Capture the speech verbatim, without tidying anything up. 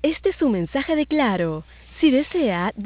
Este es su mensaje de Claro. Si desea,